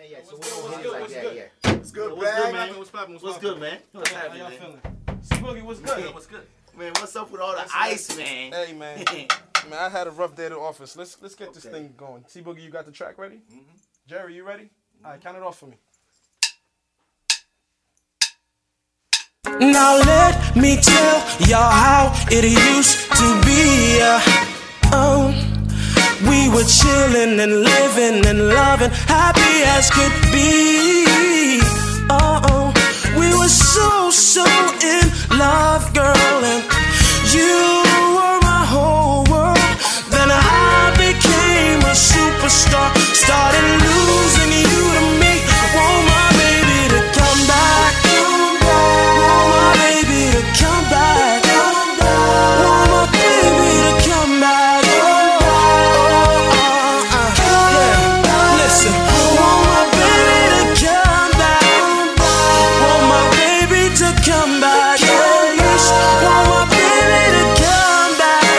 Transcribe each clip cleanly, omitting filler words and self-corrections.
man yet, so we don't hit it like that yet. What's good, man? What's good, man? What's happening, How y'all man? feeling? C-Boogie, what's good? What's good? Man, what's up with all the ice, man? Hey, man. Man, I had a rough day at the office. Let's get this thing going. C-Boogie, you got the track ready? Mm-hmm. Jerry, you ready? All right, count it off for me. Now let me tell y'all how it used to be. We were chillin' and living and loving, happy as could be. We were so in love, girl, and you were my whole world. Then I became a superstar, started losing you to me. Want my baby to come back, want my baby to come back, want my baby to come back. Listen, want my baby to come back, want my baby to come back. Yes, want my baby to come back.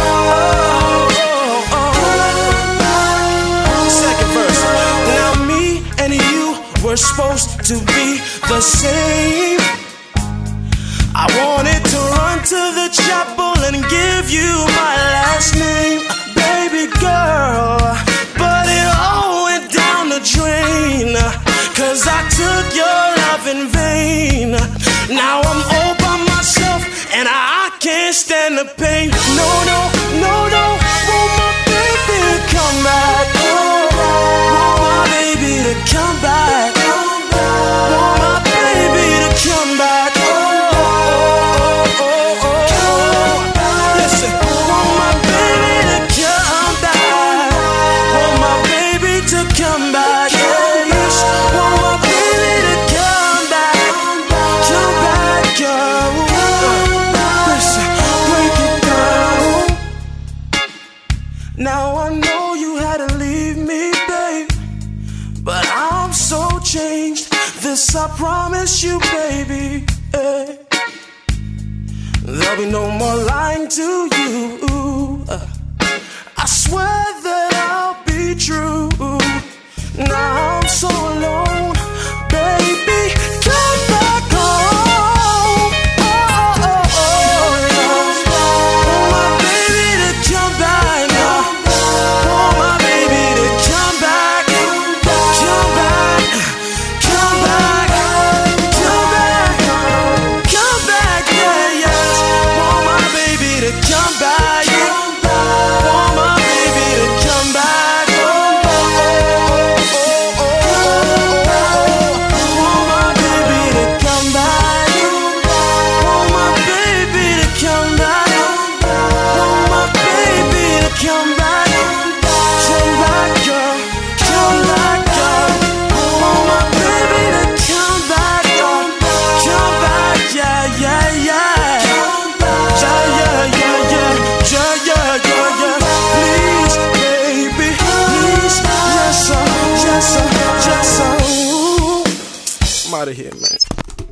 Second verse. Now me and you were supposed to be the same. I wanted to run to the chapel and give you my last name, baby girl, but it all went down the drain, 'cause I took your love in vain. Now I'm all by myself and I can't stand the pain. No, want my baby to come back, want my baby to come back, want my baby to come back. Listen, want my baby to come back, want my baby to come back. Yes, want my baby to come back, girl. Listen, break it down. Now I know you had to leave me, babe, but I'm so changed. This I promise you, baby. There'll be no more lying to you. I swear that I'll be true. Now I'm so alone, baby. Come back home. Want my baby to come back now. Want my baby to come back. Come back. Come back. Come back. Come back. Yeah, yes. Want my baby to come back. Want my baby to come back. Want my baby to come back. Want my baby to come back. Want my baby to come back. Come back, girl. Come back, girl. Want my baby to come back. Come back, yeah. Please, baby, please. Yes, sir. I'm out of here, man.